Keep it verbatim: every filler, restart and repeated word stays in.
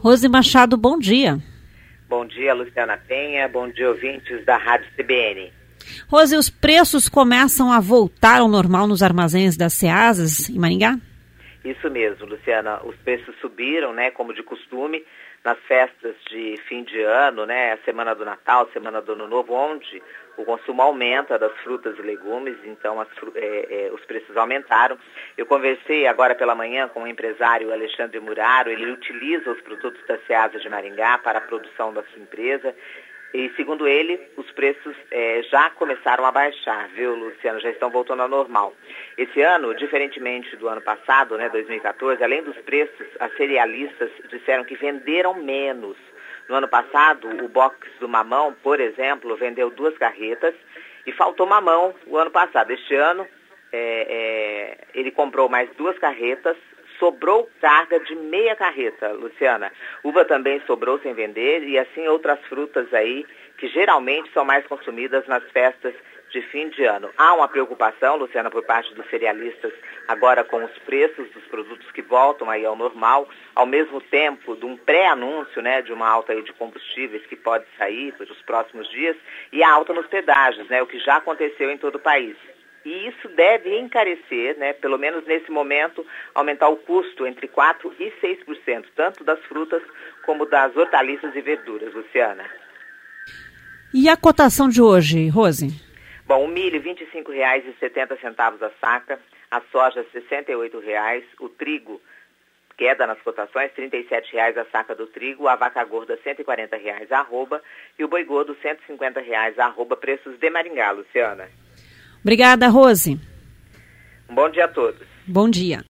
Rose Machado, bom dia. Bom dia, Luciana Penha. Bom dia, ouvintes da Rádio C B N. Rose, os preços começam a voltar ao normal nos armazéns das Ceasas em Maringá? Isso mesmo, Luciana. Os preços subiram, né, como de costume, nas festas de fim de ano, né, a semana do Natal, a semana do Ano Novo, onde o consumo aumenta das frutas e legumes, então as, é, é, os preços aumentaram. Eu conversei agora pela manhã com o empresário Alexandre Muraro. Ele utiliza os produtos da Ceasa de Maringá para a produção da sua empresa. E, segundo ele, os preços é, já começaram a baixar, viu, Luciano? Já estão voltando ao normal. Esse ano, diferentemente do ano passado, né, dois mil e quatorze, além dos preços, as cerealistas disseram que venderam menos. No ano passado, o box do mamão, por exemplo, vendeu duas carretas e faltou mamão o ano passado. Este ano, é, é, ele comprou mais duas carretas. Sobrou carga de meia carreta, Luciana. Uva também sobrou sem vender e assim outras frutas aí que geralmente são mais consumidas nas festas de fim de ano. Há uma preocupação, Luciana, por parte dos cerealistas agora com os preços dos produtos que voltam aí ao normal, ao mesmo tempo de um pré-anúncio, né, de uma alta aí de combustíveis que pode sair nos próximos dias e a alta nos pedágios, né, o que já aconteceu em todo o país. E isso deve encarecer, né, pelo menos nesse momento, aumentar o custo entre quatro por cento e seis por cento, tanto das frutas como das hortaliças e verduras, Luciana. E a cotação de hoje, Rose? Bom, o milho, vinte e cinco reais e setenta centavos a saca, a soja, sessenta e oito reais, o trigo, queda nas cotações, trinta e sete reais a saca do trigo, a vaca gorda, cento e quarenta reais a arroba e o boi gordo, cento e cinquenta reais a arroba, preços de Maringá, Luciana. Obrigada, Rose. Um bom dia a todos. Bom dia.